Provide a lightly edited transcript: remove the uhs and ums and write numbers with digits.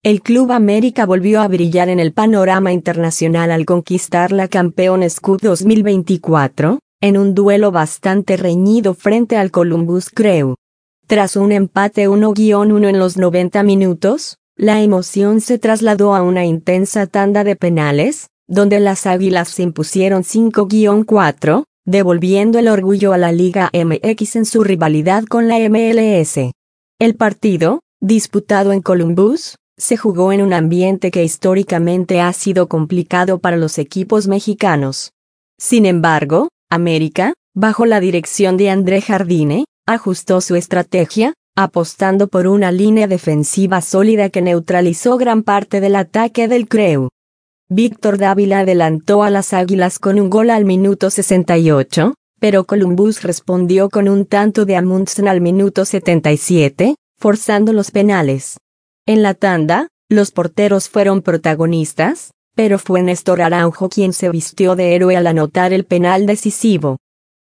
El Club América volvió a brillar en el panorama internacional al conquistar la Campeones Cup 2024, en un duelo bastante reñido frente al Columbus Crew. Tras un empate 1-1 en los 90 minutos, la emoción se trasladó a una intensa tanda de penales, donde las Águilas se impusieron 5-4, devolviendo el orgullo a la Liga MX en su rivalidad con la MLS. El partido, disputado en Columbus, se jugó en un ambiente que históricamente ha sido complicado para los equipos mexicanos. Sin embargo, América, bajo la dirección de André Jardine, ajustó su estrategia, apostando por una línea defensiva sólida que neutralizó gran parte del ataque del Crew. Víctor Dávila adelantó a las Águilas con un gol al minuto 68, pero Columbus respondió con un tanto de Amundsen al minuto 77, forzando los penales. En la tanda, los porteros fueron protagonistas, pero fue Néstor Araujo quien se vistió de héroe al anotar el penal decisivo.